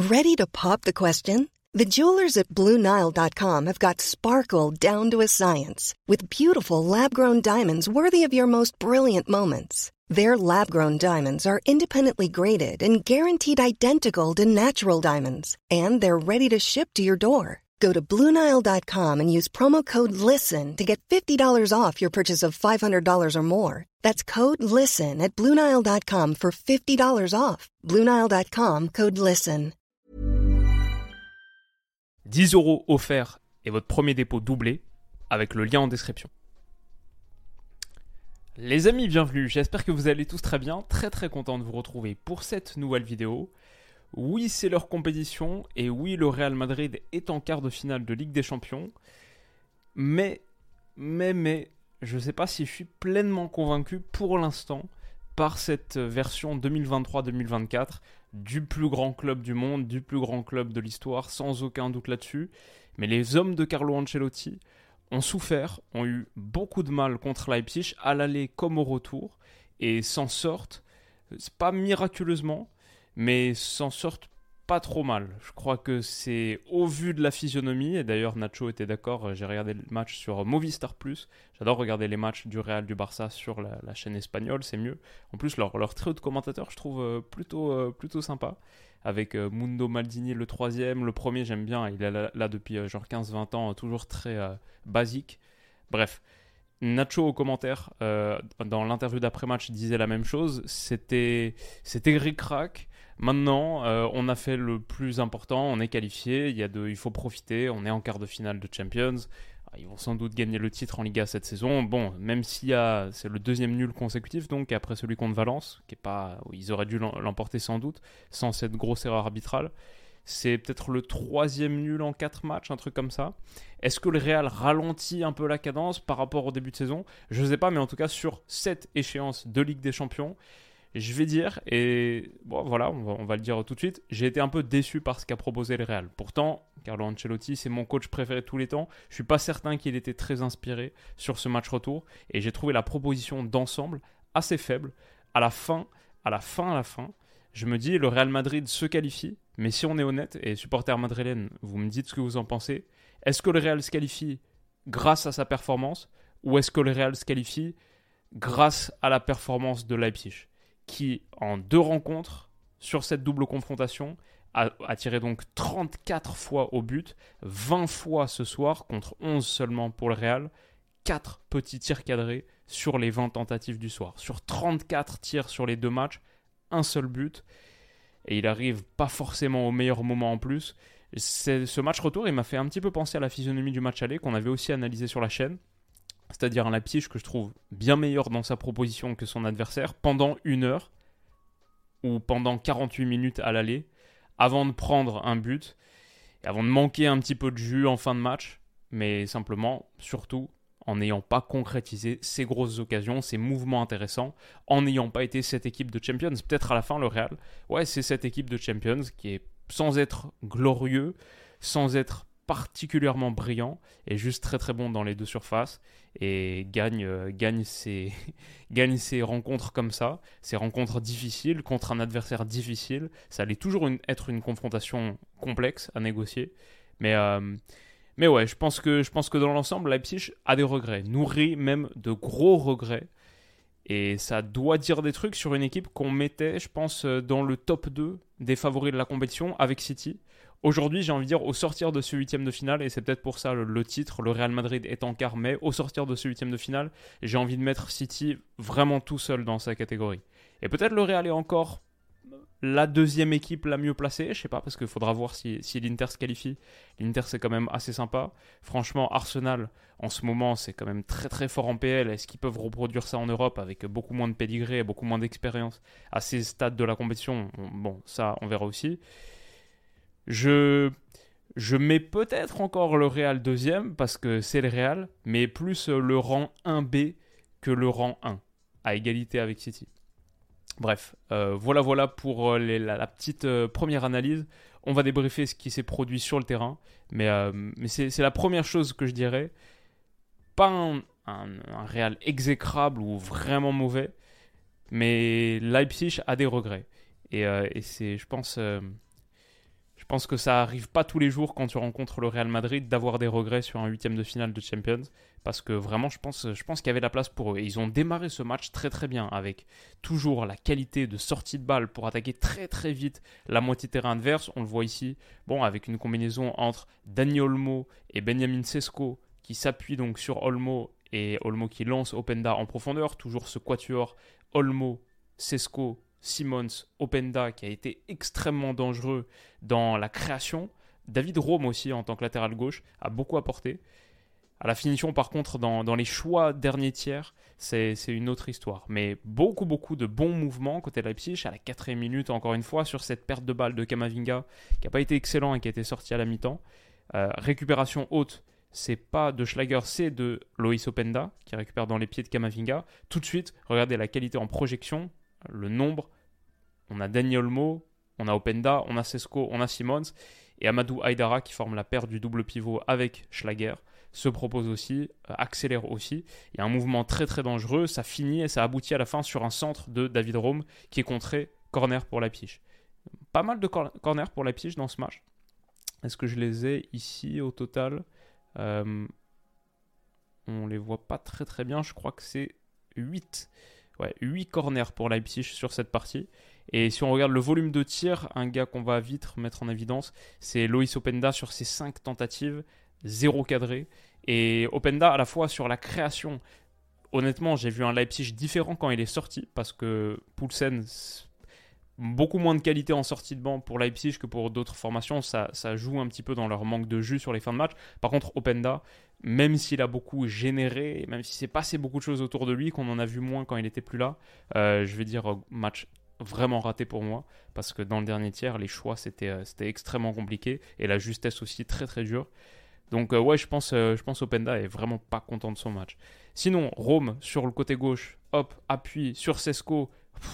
Ready to pop the question? The jewelers at BlueNile.com have got sparkle down to a science with beautiful lab-grown diamonds worthy of your most brilliant moments. Their lab-grown diamonds are independently graded and guaranteed identical to natural diamonds, and they're ready to ship to your door. Go to BlueNile.com and use promo code LISTEN to get $50 off your purchase of $500 or more. That's code LISTEN at BlueNile.com for $50 off. BlueNile.com, code LISTEN. 10 € offerts et votre premier dépôt doublé avec le lien en description. Les amis, bienvenue. J'espère que vous allez tous très bien. Très très content de vous retrouver pour cette nouvelle vidéo. Oui, c'est leur compétition et oui, le Real Madrid est en quart de finale de Ligue des Champions. Mais, je ne sais pas si je suis pleinement convaincu pour l'instant par cette version 2023-2024 du plus grand club du monde, du plus grand club de l'histoire, sans aucun doute là-dessus. Mais les hommes de Carlo Ancelotti ont souffert, ont eu beaucoup de mal contre Leipzig, à l'aller comme au retour, et s'en sortent, c'est pas miraculeusement, mais s'en sortent pas trop mal. Je crois que c'est au vu de la physionomie, et d'ailleurs Nacho était d'accord, j'ai regardé le match sur Movistar+, j'adore regarder les matchs du Real, du Barça sur la chaîne espagnole, c'est mieux. En plus leur trio de commentateurs je trouve plutôt sympa, avec Mundo Maldini le troisième, le premier j'aime bien, il est là depuis genre 15-20 ans, toujours très basique. Bref, Nacho au commentaire, dans l'interview d'après-match, disait la même chose, c'était ric-rac. Maintenant, on a fait le plus important, on est qualifié, il faut profiter, on est en quart de finale de Champions. Ils vont sans doute gagner le titre en Liga cette saison. Bon, même si c'est le deuxième nul consécutif, donc après celui contre Valence, ils auraient dû l'emporter sans doute, sans cette grosse erreur arbitrale. C'est peut-être le troisième nul en 4 matchs, un truc comme ça. Est-ce que le Real ralentit un peu la cadence par rapport au début de saison ? Je ne sais pas, mais en tout cas, sur cette échéance de Ligue des Champions, je vais dire, et bon, voilà, on va le dire tout de suite, j'ai été un peu déçu par ce qu'a proposé le Real. Pourtant, Carlo Ancelotti, c'est mon coach préféré de tous les temps. Je ne suis pas certain qu'il était très inspiré sur ce match retour, et j'ai trouvé la proposition d'ensemble assez faible. À la fin, je me dis, le Real Madrid se qualifie, mais si on est honnête, et supporters madrilènes, vous me dites ce que vous en pensez, est-ce que le Real se qualifie grâce à sa performance, ou est-ce que le Real se qualifie grâce à la performance de Leipzig, qui, en 2 rencontres, sur cette double confrontation, a tiré donc 34 fois au but, 20 fois ce soir, contre 11 seulement pour le Real, 4 petits tirs cadrés sur les 20 tentatives du soir. Sur 34 tirs sur les 2 matchs, un seul but, et il arrive pas forcément au meilleur moment en plus. Ce match retour, il m'a fait un petit peu penser à la physionomie du match aller, qu'on avait aussi analysé sur la chaîne, c'est-à-dire un Leipzig que je trouve bien meilleur dans sa proposition que son adversaire, pendant 1 heure, ou pendant 48 minutes à l'aller, avant de prendre un but, et avant de manquer un petit peu de jus en fin de match, mais simplement, surtout, en n'ayant pas concrétisé ces grosses occasions, ces mouvements intéressants, en n'ayant pas été cette équipe de Champions. Peut-être à la fin, le Real, ouais, c'est cette équipe de Champions qui est, sans être glorieux, sans être particulièrement brillant, et juste très très bon dans les 2 surfaces, et gagne ses rencontres comme ça, ces rencontres difficiles contre un adversaire difficile. Ça allait toujours être une confrontation complexe à négocier, mais ouais, je pense que dans l'ensemble, Leipzig a des regrets, nourrit même de gros regrets, et ça doit dire des trucs sur une équipe qu'on mettait, je pense, dans le top 2 des favoris de la compétition avec City. Aujourd'hui, j'ai envie de dire, au sortir de ce 8e de finale, et c'est peut-être pour ça le titre, le Real Madrid est en quart, mais au sortir de ce 8e de finale, j'ai envie de mettre City vraiment tout seul dans sa catégorie. Et peut-être le Real est encore la 2e équipe la mieux placée, je sais pas, parce qu'il faudra voir si l'Inter se qualifie. L'Inter, c'est quand même assez sympa. Franchement, Arsenal, en ce moment, c'est quand même très très fort en PL. Est-ce qu'ils peuvent reproduire ça en Europe avec beaucoup moins de pédigré, beaucoup moins d'expérience à ces stades de la compétition ? Bon, ça, on verra aussi. Je mets peut-être encore le Real 2e, parce que c'est le Real, mais plus le rang 1B que le rang 1, à égalité avec City. Bref, voilà pour la petite première analyse. On va débriefer ce qui s'est produit sur le terrain, mais c'est la première chose que je dirais. Pas un Real exécrable ou vraiment mauvais, mais Leipzig a des regrets. Et c'est, je pense pense que ça arrive pas tous les jours quand tu rencontres le Real Madrid d'avoir des regrets sur un huitième de finale de Champions, parce que vraiment je pense qu'il y avait la place pour eux. Et ils ont démarré ce match très très bien, avec toujours la qualité de sortie de balle pour attaquer très très vite la moitié terrain adverse. On le voit ici, avec une combinaison entre Dani Olmo et Benjamin Sesko qui s'appuie donc sur Olmo, et Olmo qui lance Openda en profondeur. Toujours ce quatuor Olmo, Sesko, Simons, Openda qui a été extrêmement dangereux dans la création. David Rome aussi en tant que latéral gauche a beaucoup apporté. À la finition par contre dans les choix dernier tiers, c'est une autre histoire. Mais beaucoup de bons mouvements côté Leipzig à la 4e minute encore une fois sur cette perte de balle de Camavinga qui n'a pas été excellent et qui a été sorti à la mi-temps. Récupération haute, c'est pas de Schlager, c'est de Loïs Openda qui récupère dans les pieds de Camavinga. Tout de suite, regardez la qualité en projection, le nombre. On a Dani Olmo, on a Openda, on a Sesko, on a Simons. Et Amadou Haïdara qui forme la paire du double pivot avec Schlager se propose aussi, accélère aussi. Il y a un mouvement très très dangereux, ça finit et ça aboutit à la fin sur un centre de David Rome qui est contré, corner pour Leipzig. Pas mal de corners pour Leipzig dans ce match. Est-ce que je les ai ici au total ? On les voit pas très très bien, je crois que c'est 8. 8 corners pour Leipzig sur cette partie. Et si on regarde le volume de tir, un gars qu'on va vite mettre en évidence, c'est Loïs Openda sur ses 5 tentatives, 0 cadré. Et Openda à la fois sur la création. Honnêtement, j'ai vu un Leipzig différent quand il est sorti, parce que Poulsen, beaucoup moins de qualité en sortie de banc pour Leipzig que pour d'autres formations. Ça joue un petit peu dans leur manque de jus sur les fins de match. Par contre, Openda, même s'il a beaucoup généré, même si s'est passé beaucoup de choses autour de lui, qu'on en a vu moins quand il n'était plus là, je vais dire match vraiment raté pour moi, parce que dans le dernier tiers, les choix, c'était extrêmement compliqué, et la justesse aussi très très dure. Donc je pense Openda est vraiment pas content de son match. Sinon, Rome sur le côté gauche, hop, appui sur Sesko,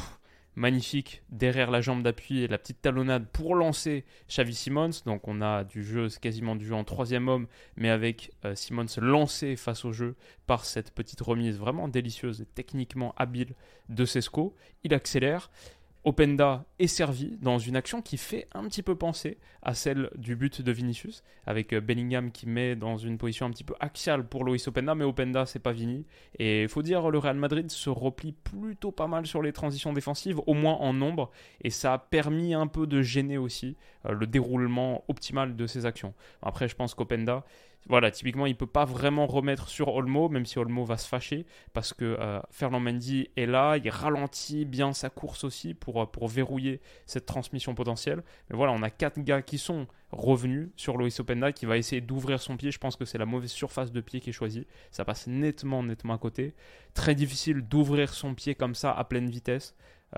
magnifique, derrière la jambe d'appui et la petite talonnade pour lancer Xavi Simons. Donc on a du jeu, c'est quasiment du jeu en 3e homme, mais avec Simons lancé face au jeu par cette petite remise vraiment délicieuse et techniquement habile de Sesko. Il accélère. Openda est servi dans une action qui fait un petit peu penser à celle du but de Vinicius, avec Bellingham qui met dans une position un petit peu axiale pour Loïs Openda, mais Openda c'est pas Vini. Et il faut dire, le Real Madrid se replie plutôt pas mal sur les transitions défensives, au moins en nombre, et ça a permis un peu de gêner aussi le déroulement optimal de ces actions. Après, je pense qu'Openda, typiquement, il ne peut pas vraiment remettre sur Olmo, même si Olmo va se fâcher, parce que Ferland Mendy est là, il ralentit bien sa course aussi pour verrouiller cette transmission potentielle. Mais voilà, on a 4 gars qui sont revenus sur Loïs Openda, qui va essayer d'ouvrir son pied. Je pense que c'est la mauvaise surface de pied qui est choisie. Ça passe nettement à côté. Très difficile d'ouvrir son pied comme ça à pleine vitesse,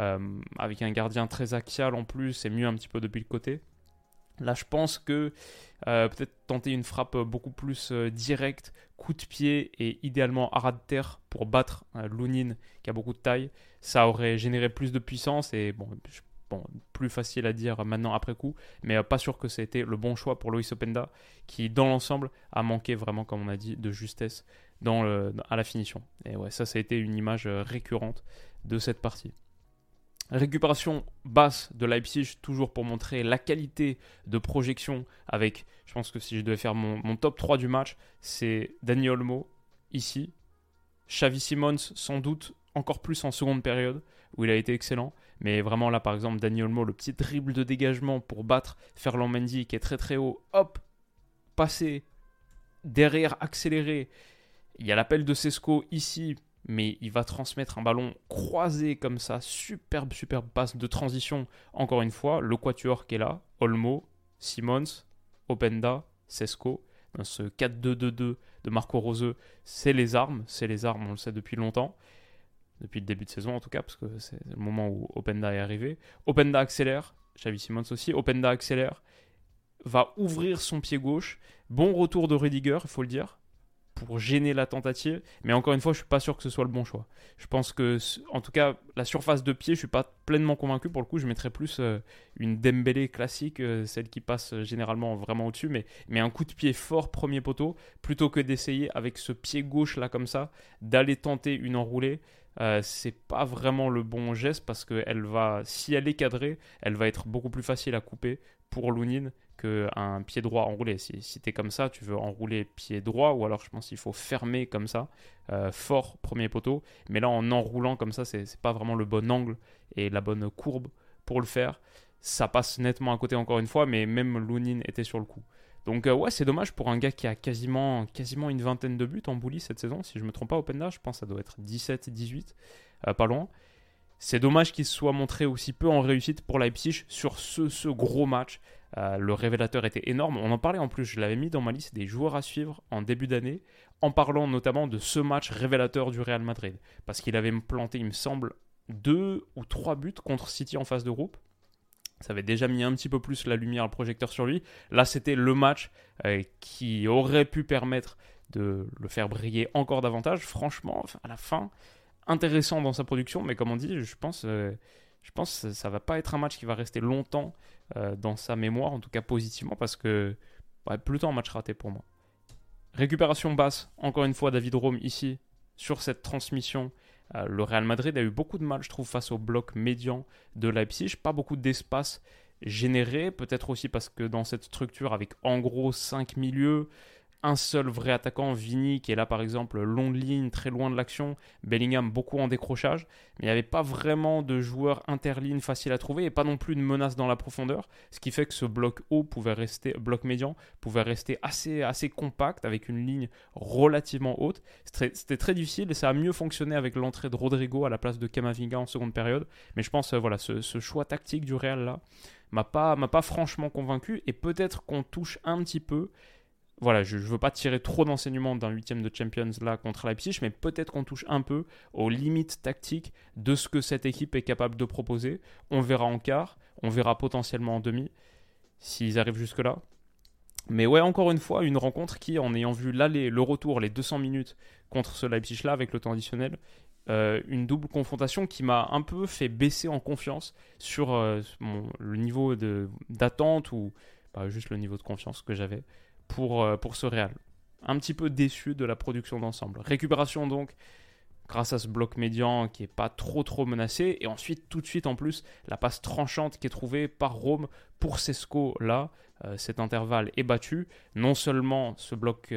avec un gardien très axial en plus, c'est mieux un petit peu depuis le côté. Là, je pense que peut-être tenter une frappe beaucoup plus directe, coup de pied et idéalement à ras de terre pour battre Lunin qui a beaucoup de taille, ça aurait généré plus de puissance et plus facile à dire maintenant après coup, mais pas sûr que ça a été le bon choix pour Loïs Openda qui dans l'ensemble a manqué vraiment, comme on a dit, de justesse à la finition. Et ça a été une image récurrente de cette partie. Récupération basse de Leipzig, toujours pour montrer la qualité de projection avec, je pense que si je devais faire mon top 3 du match, c'est Dani Olmo ici, Xavi Simons sans doute encore plus en seconde période où il a été excellent, mais vraiment là par exemple Dani Olmo, le petit dribble de dégagement pour battre Ferland Mendy qui est très très haut, hop, passer derrière, accélérer, il y a l'appel de Sesko ici, mais il va transmettre un ballon croisé comme ça, superbe passe de transition, encore une fois, le quatuor qui est là, Olmo, Simons, Openda, Sesko, dans ce 4-2-2-2 de Marco Rose, c'est les armes, on le sait depuis longtemps, depuis le début de saison en tout cas, parce que c'est le moment où Openda est arrivé. Openda accélère, Xavi Simons aussi, Openda accélère, va ouvrir son pied gauche, bon retour de Rudiger, il faut le dire, pour gêner la tentative, mais encore une fois je suis pas sûr que ce soit le bon choix. Je pense que en tout cas la surface de pied je suis pas pleinement convaincu. Pour le coup je mettrais plus une Dembélé classique, celle qui passe généralement vraiment au-dessus, mais un coup de pied fort premier poteau, plutôt que d'essayer avec ce pied gauche là comme ça d'aller tenter une enroulée. C'est pas vraiment le bon geste, parce que si elle est cadrée, elle va être beaucoup plus facile à couper pour Lunin qu'un pied droit enroulé. Si tu es comme ça, tu veux enrouler pied droit, ou alors je pense qu'il faut fermer comme ça, fort premier poteau. Mais là, en enroulant comme ça, c'est pas vraiment le bon angle et la bonne courbe pour le faire. Ça passe nettement à côté encore une fois, mais même Lunin était sur le coup. Donc ouais, c'est dommage pour un gars qui a quasiment une vingtaine de buts en bully cette saison. Si je ne me trompe pas, Openda, je pense que ça doit être 17-18, pas loin. C'est dommage qu'il se soit montré aussi peu en réussite pour Leipzig sur ce gros match. Le révélateur était énorme. On en parlait en plus, je l'avais mis dans ma liste des joueurs à suivre en début d'année, en parlant notamment de ce match révélateur du Real Madrid. Parce qu'il avait planté, il me semble, 2 ou 3 buts contre City en phase de groupe. Ça avait déjà mis un petit peu plus la lumière, le projecteur sur lui. Là, c'était le match qui aurait pu permettre de le faire briller encore davantage. Franchement, à la fin, intéressant dans sa production, mais comme on dit, je pense que ça va pas être un match qui va rester longtemps dans sa mémoire, en tout cas positivement, parce que plutôt un match raté pour moi. Récupération basse, encore une fois, David Raum ici, sur cette transmission. Le Real Madrid a eu beaucoup de mal, je trouve, face au bloc médian de Leipzig. Pas beaucoup d'espace généré, peut-être aussi parce que dans cette structure, avec en gros 5 milieux, un seul vrai attaquant, Vini, qui est là par exemple long de ligne, très loin de l'action, Bellingham beaucoup en décrochage, mais il n'y avait pas vraiment de joueurs interlignes faciles à trouver et pas non plus de menace dans la profondeur, ce qui fait que ce bloc médian pouvait rester assez compact avec une ligne relativement haute. C'était très difficile et ça a mieux fonctionné avec l'entrée de Rodrigo à la place de Camavinga en seconde période, mais je pense ce choix tactique du Real là m'a pas franchement convaincu et peut-être qu'on touche un petit peu. Voilà, je ne veux pas tirer trop d'enseignements d'un 8e de Champions là contre Leipzig, mais peut-être qu'on touche un peu aux limites tactiques de ce que cette équipe est capable de proposer. On verra en quart, on verra potentiellement en demi, s'ils arrivent jusque-là. Mais ouais, encore une fois, une rencontre qui, en ayant vu l'aller, le retour, les 200 minutes contre ce Leipzig-là avec le temps additionnel, une double confrontation qui m'a un peu fait baisser en confiance sur le niveau d'attente ou juste le niveau de confiance que j'avais pour ce Real. Un petit peu déçu de la production d'ensemble. Récupération donc, grâce à ce bloc médian qui n'est pas trop menacé. Et ensuite, tout de suite en plus, la passe tranchante qui est trouvée par Rome pour Sesco là. Cet intervalle est battu. Non seulement ce bloc,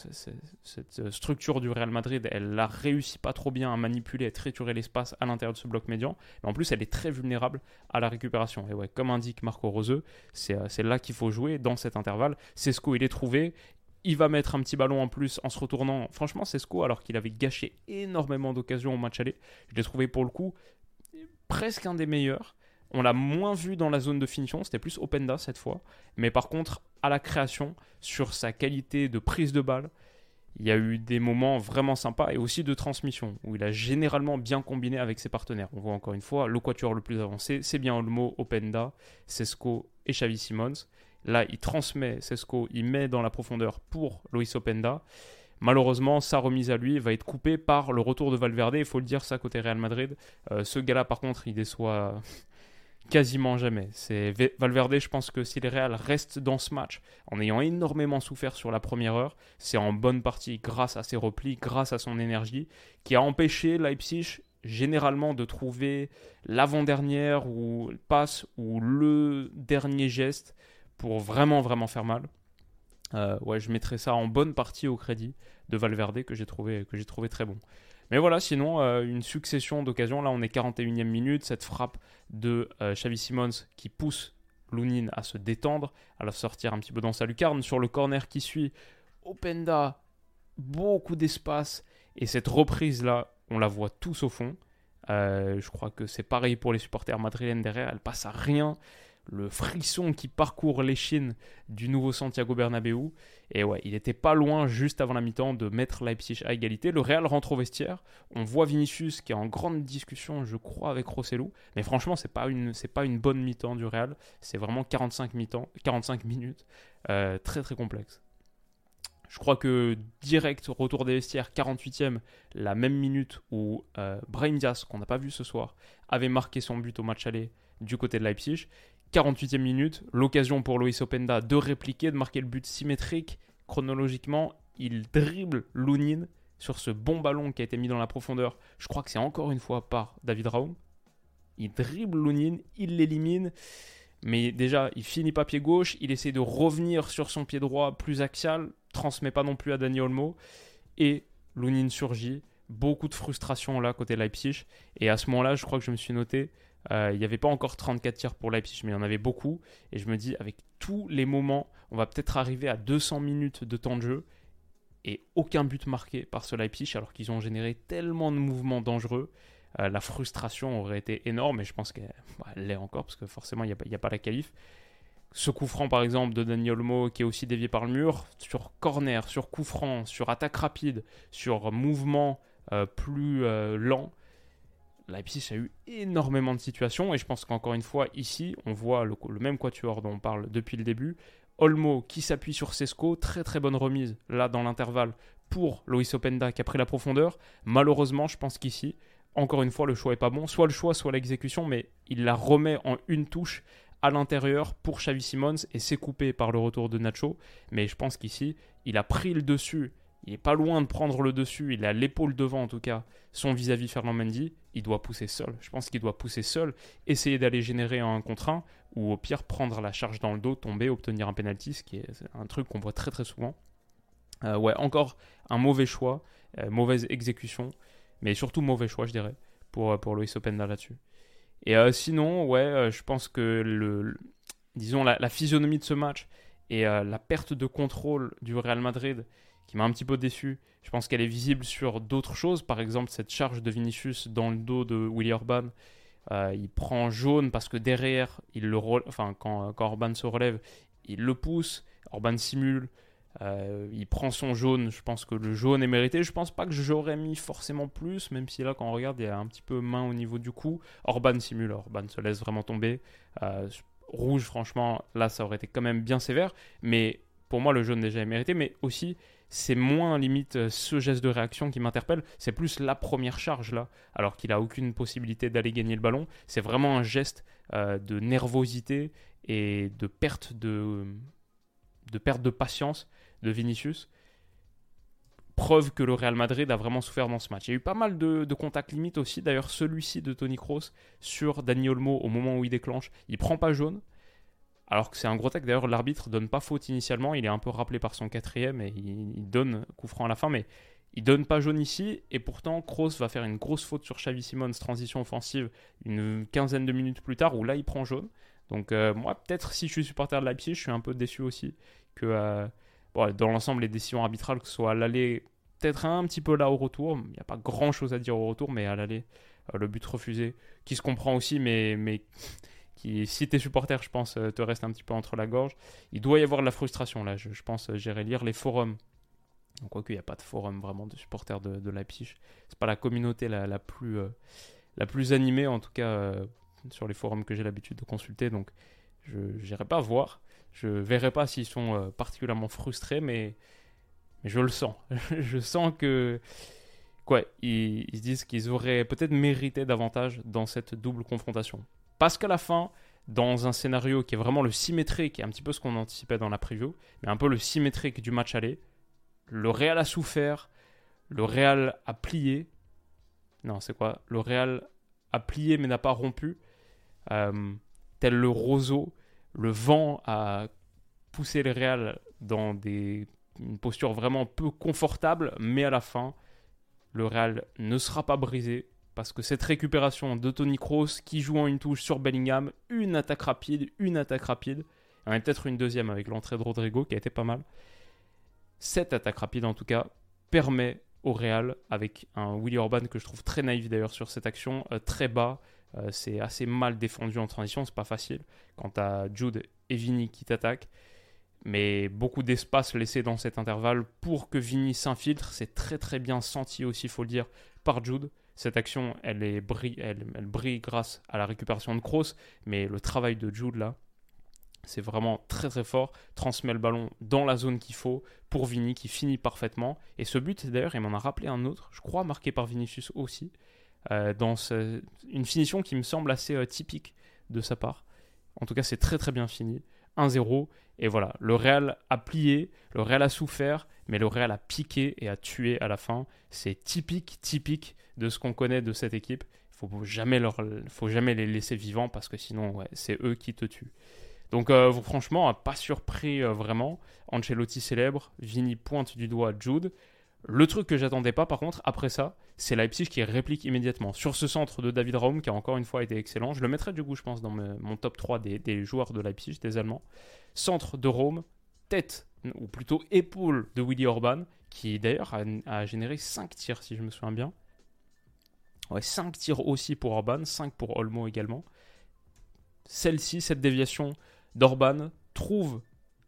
cette structure du Real Madrid, elle n'a réussi pas trop bien à manipuler et triturer l'espace à l'intérieur de ce bloc médian, mais en plus elle est très vulnérable à la récupération. Et ouais, comme indique Marco Rose, c'est là qu'il faut jouer dans cet intervalle. Sesco, il est trouvé. Il va mettre un petit ballon en plus en se retournant. Franchement, Sesco, alors qu'il avait gâché énormément d'occasions au match aller, je l'ai trouvé pour le coup presque un des meilleurs. On l'a moins vu dans la zone de finition, c'était plus Openda cette fois. Mais par contre, à la création, sur sa qualité de prise de balle, il y a eu des moments vraiment sympas et aussi de transmission, où il a généralement bien combiné avec ses partenaires. On voit encore une fois, le quatuor le plus avancé, c'est bien Olmo, Openda, Sesco et Xavi Simons. Là, il transmet Sesco, il met dans la profondeur pour Luis Openda. Malheureusement, sa remise à lui va être coupée par le retour de Valverde. Il faut le dire, ça côté Real Madrid. Ce gars-là, par contre, il déçoit quasiment jamais. C'est Valverde, je pense que si le Real reste dans ce match, en ayant énormément souffert sur la première heure, c'est en bonne partie grâce à ses replis, grâce à son énergie, qui a empêché Leipzig généralement de trouver l'avant-dernière ou passe ou le dernier geste pour vraiment faire mal. Je mettrais ça en bonne partie au crédit de Valverde que j'ai trouvé très bon. Mais voilà, sinon, une succession d'occasions. Là, on est 41e minute. Cette frappe de Xavi Simons qui pousse Lunin à se détendre, à la sortir un petit peu dans sa lucarne. Sur le corner qui suit, Openda, beaucoup d'espace. Et cette reprise-là, on la voit tous au fond. Je crois que c'est pareil pour les supporters madrilènes derrière. Elle passe à rien. Le frisson qui parcourt l'échine du nouveau Santiago Bernabéu. Et ouais, il était pas loin juste avant la mi-temps de mettre Leipzig à égalité. Le Real rentre au vestiaire. On voit Vinicius qui est en grande discussion, je crois, avec Rosselló. Mais franchement, c'est pas une bonne mi-temps du Real. C'est vraiment 45 minutes. Très complexe. Je crois que direct retour des vestiaires, 48e, la même minute où Brahim Diaz, qu'on n'a pas vu ce soir, avait marqué son but au match aller du côté de Leipzig. 48e minute, l'occasion pour Luis Openda de répliquer, de marquer le but symétrique. Chronologiquement, il dribble Lunin sur ce bon ballon qui a été mis dans la profondeur. Je crois que c'est encore une fois par David Raum. Il dribble Lunin, il l'élimine. mais déjà, il finit pas pied gauche, il essaie de revenir sur son pied droit plus axial, transmet pas non plus à Dani Olmo, et Lunin surgit. Beaucoup de frustration là côté Leipzig, et à ce moment-là, je crois que je me suis noté, il n'y avait pas encore 34 tirs pour Leipzig, mais il y en avait beaucoup, et je me dis, avec tous les moments, on va peut-être arriver à 200 minutes de temps de jeu, et aucun but marqué par ce Leipzig, alors qu'ils ont généré tellement de mouvements dangereux. La frustration aurait été énorme, et je pense qu'elle l'est encore, parce que forcément, il n'y a pas la qualif. Ce coup franc, par exemple, de Dani Olmo, qui est aussi dévié par le mur, sur corner, sur coup franc, sur attaque rapide, sur mouvement plus lent, Leipzig a eu énormément de situations, et je pense qu'encore une fois, ici, on voit le même quatuor dont on parle depuis le début. Olmo qui s'appuie sur Sesco, très très bonne remise là dans l'intervalle pour Loïs Openda qui a pris la profondeur. Malheureusement, je pense qu'ici, encore une fois, le choix est pas bon. Soit le choix, soit l'exécution, mais il la remet en une touche à l'intérieur pour Xavi Simons et c'est coupé par le retour de Nacho. Mais je pense qu'ici, il a pris le dessus. Il n'est pas loin de prendre le dessus. Il a l'épaule devant, en tout cas, son vis-à-vis Ferland Mendy. Il doit pousser seul. Je pense qu'il doit pousser seul, essayer d'aller générer un 1 contre 1 ou au pire prendre la charge dans le dos, tomber, obtenir un penalty, ce qui est un truc qu'on voit très très souvent. Encore un mauvais choix, mauvaise exécution, mais surtout mauvais choix, je dirais, pour Loïs Openda là-dessus. Et sinon, je pense que disons la physionomie de ce match et la perte de contrôle du Real Madrid qui m'a un petit peu déçu, je pense qu'elle est visible sur d'autres choses. Par exemple, cette charge de Vinicius dans le dos de Willy Orban. Il prend jaune parce que derrière, quand Orban se relève, il le pousse. Orban simule. Il prend son jaune. Je pense que le jaune est mérité. Je pense pas que j'aurais mis forcément plus, même si là, quand on regarde, il y a un petit peu main au niveau du cou. Orban simule. Orban se laisse vraiment tomber. Rouge, franchement, là, ça aurait été quand même bien sévère. Mais pour moi, le jaune déjà est mérité. Mais aussi, c'est moins limite ce geste de réaction qui m'interpelle, c'est plus la première charge là, alors qu'il n'a aucune possibilité d'aller gagner le ballon. C'est vraiment un geste de nervosité et de perte de patience de Vinicius. Preuve que le Real Madrid a vraiment souffert dans ce match. Il y a eu pas mal de contacts limites aussi, d'ailleurs celui-ci de Toni Kroos sur Dani Olmo au moment où il déclenche, il prend pas jaune. Alors que c'est un gros tac, d'ailleurs l'arbitre donne pas faute initialement, il est un peu rappelé par son quatrième et il donne coup franc à la fin, mais il donne pas jaune ici, et pourtant Kroos va faire une grosse faute sur Xavi Simons, transition offensive, une quinzaine de minutes plus tard, où là il prend jaune. Donc moi peut-être si je suis supporter de Leipzig, je suis un peu déçu aussi, que dans l'ensemble les décisions arbitrales, que ce soit à l'aller, peut-être un petit peu là au retour, il n'y a pas grand chose à dire au retour, mais à l'aller, le but refusé, qui se comprend aussi, mais qui, si t'es supporter, je pense, te reste un petit peu entre la gorge. Il doit y avoir de la frustration là. Je pense, j'irai lire les forums. Quoique il n'y a pas de forum vraiment de supporters de Leipzig. C'est pas la communauté la plus animée, en tout cas sur les forums que j'ai l'habitude de consulter. Donc je n'irai pas voir. Je verrai pas s'ils sont particulièrement frustrés, mais je le sens. Je sens que ils se disent qu'ils auraient peut-être mérité davantage dans cette double confrontation. Parce qu'à la fin, dans un scénario qui est vraiment le symétrique, et un petit peu ce qu'on anticipait dans la preview, mais un peu le symétrique du match aller, le Real a souffert, le Real a plié. Non, c'est quoi ? Le Real a plié mais n'a pas rompu. Tel le roseau, le vent a poussé le Real dans une posture vraiment peu confortable, mais à la fin, le Real ne sera pas brisé. Parce que cette récupération de Toni Kroos qui joue en une touche sur Bellingham, une attaque rapide, il y en a peut-être une deuxième avec l'entrée de Rodrigo qui a été pas mal. Cette attaque rapide en tout cas permet au Real, avec un Willy Orban que je trouve très naïf d'ailleurs sur cette action, très bas, c'est assez mal défendu en transition, c'est pas facile quand t'as Jude et Vini qui t'attaquent. Mais beaucoup d'espace laissé dans cet intervalle pour que Vini s'infiltre, c'est très très bien senti aussi, il faut le dire, par Jude. Cette action, elle brille grâce à la récupération de Kroos, mais le travail de Jude là, c'est vraiment très très fort. Transmet le ballon dans la zone qu'il faut pour Vini qui finit parfaitement. Et ce but, d'ailleurs, il m'en a rappelé un autre, je crois marqué par Vinicius aussi, une finition qui me semble assez typique de sa part. En tout cas, c'est très très bien fini. 1-0, et voilà, le Real a plié, le Real a souffert, mais le Real a piqué et a tué à la fin. C'est typique de ce qu'on connaît de cette équipe. faut jamais les laisser vivants parce que sinon, ouais, c'est eux qui te tuent. Donc franchement, pas surpris vraiment. Ancelotti célèbre, Vini pointe du doigt Jude. Le truc que j'attendais pas par contre, après ça, c'est Leipzig qui réplique immédiatement. Sur ce centre de David Raum, qui a encore une fois été excellent, je le mettrai du coup, je pense, dans mon top 3 des joueurs de Leipzig, des Allemands. Centre de Raum, tête, ou plutôt épaule de Willi Orban, qui d'ailleurs a généré 5 tirs, si je me souviens bien. Ouais, 5 tirs aussi pour Orban, 5 pour Olmo également. Cette déviation d'Orban, trouve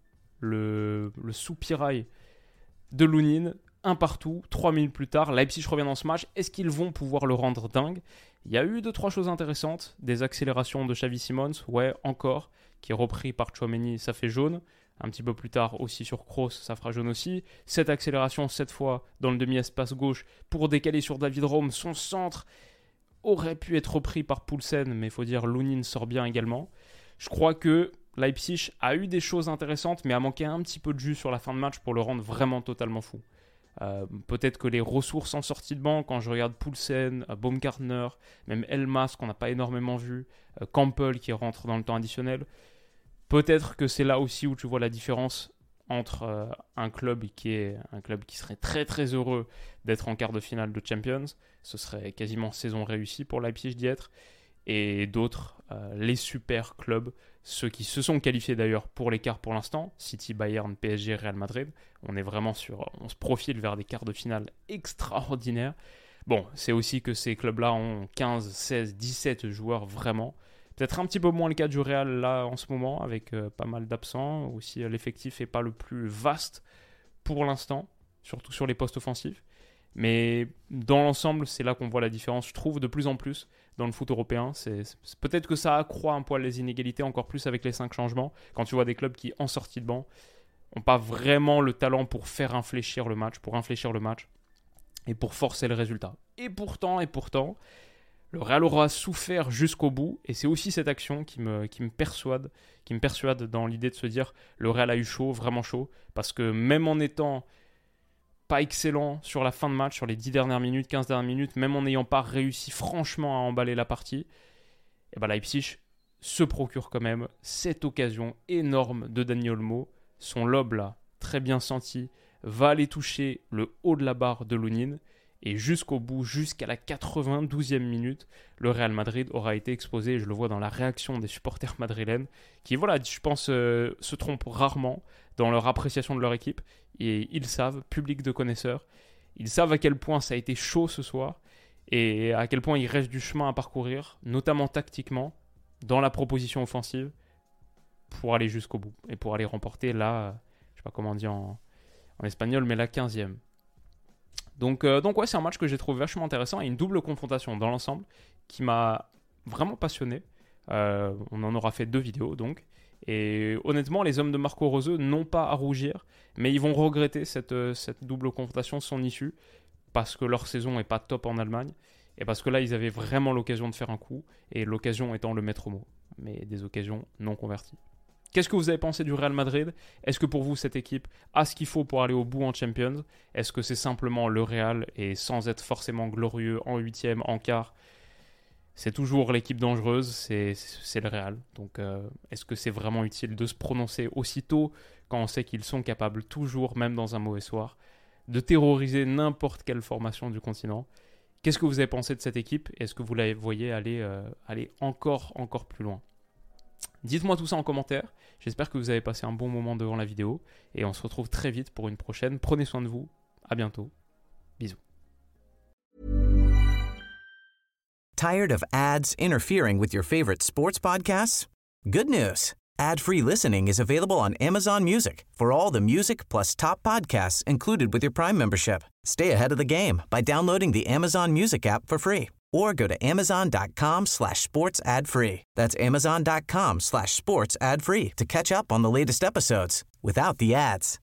le soupirail de Lunin, un partout, 3 minutes plus tard, Leipzig revient dans ce match. Est-ce qu'ils vont pouvoir le rendre dingue ? Il y a eu 2-3 choses intéressantes, des accélérations de Xavi Simons, ouais, encore, qui est repris par Tchouaméni, ça fait jaune. Un petit peu plus tard aussi sur Kroos, ça fera jaune aussi. Cette accélération, cette fois, dans le demi-espace gauche, pour décaler sur David Raum, son centre aurait pu être repris par Poulsen, mais il faut dire Lunin sort bien également. Je crois que Leipzig a eu des choses intéressantes, mais a manqué un petit peu de jus sur la fin de match pour le rendre vraiment totalement fou. Peut-être que les ressources en sortie de banc, quand je regarde Poulsen, Baumgartner, même Elmas qu'on n'a pas énormément vu, Campbell qui rentre dans le temps additionnel, peut-être que c'est là aussi où tu vois la différence entre un club qui serait très très heureux d'être en quart de finale de Champions, ce serait quasiment saison réussie pour Leipzig d'y être, et d'autres, les super clubs, ceux qui se sont qualifiés d'ailleurs pour les quarts pour l'instant, City, Bayern, PSG, Real Madrid, on se profile vers des quarts de finale extraordinaires. Bon, c'est aussi que ces clubs-là ont 15, 16, 17 joueurs vraiment. Peut-être un petit peu moins le cas du Real là en ce moment, avec pas mal d'absents. Aussi, l'effectif n'est pas le plus vaste pour l'instant, surtout sur les postes offensifs. Mais dans l'ensemble, c'est là qu'on voit la différence, je trouve, de plus en plus dans le foot européen. C'est peut-être que ça accroît un poil les inégalités, encore plus avec les 5 changements. Quand tu vois des clubs qui, en sortie de banc, n'ont pas vraiment le talent pour faire infléchir le match, et pour forcer le résultat. Et pourtant, le Real aura souffert jusqu'au bout, et c'est aussi cette action qui me persuade dans l'idée de se dire le Real a eu chaud, vraiment chaud, parce que même en étant pas excellent sur la fin de match, sur les 10 dernières minutes, 15 dernières minutes, même en n'ayant pas réussi franchement à emballer la partie, et ben Leipzig se procure quand même cette occasion énorme de Dani Olmo. Son lob là, très bien senti, va aller toucher le haut de la barre de Lunin, et jusqu'au bout, jusqu'à la 92e minute, le Real Madrid aura été exposé. Je le vois dans la réaction des supporters madrilènes qui, voilà, je pense, se trompent rarement dans leur appréciation de leur équipe. Et ils savent, public de connaisseurs, ils savent à quel point ça a été chaud ce soir et à quel point il reste du chemin à parcourir, notamment tactiquement, dans la proposition offensive, pour aller jusqu'au bout et pour aller remporter la, je sais pas comment on dit en espagnol, mais la 15e. Donc ouais, c'est un match que j'ai trouvé vachement intéressant et une double confrontation dans l'ensemble qui m'a vraiment passionné. On en aura fait 2 vidéos donc. Et honnêtement, les hommes de Marco Rose n'ont pas à rougir, mais ils vont regretter cette double confrontation, son issue, parce que leur saison n'est pas top en Allemagne, et parce que là, ils avaient vraiment l'occasion de faire un coup, et l'occasion étant le maître mot, mais des occasions non converties. Qu'est-ce que vous avez pensé du Real Madrid ? Est-ce que pour vous, cette équipe a ce qu'il faut pour aller au bout en Champions ? Est-ce que c'est simplement le Real, et sans être forcément glorieux en 8e, en quart ? C'est toujours l'équipe dangereuse, c'est le Real. Donc, est-ce que c'est vraiment utile de se prononcer aussitôt quand on sait qu'ils sont capables, toujours, même dans un mauvais soir, de terroriser n'importe quelle formation du continent ? Qu'est-ce que vous avez pensé de cette équipe ? Est-ce que vous la voyez aller encore plus loin ? Dites-moi tout ça en commentaire. J'espère que vous avez passé un bon moment devant la vidéo. Et on se retrouve très vite pour une prochaine. Prenez soin de vous. À bientôt. Bisous. Tired of ads interfering with your favorite sports podcasts? Good news. Ad-free listening is available on Amazon Music for all the music plus top podcasts included with your Prime membership. Stay ahead of the game by downloading the Amazon Music app for free or go to amazon.com/sports ad free. That's amazon.com/sports ad free to catch up on the latest episodes without the ads.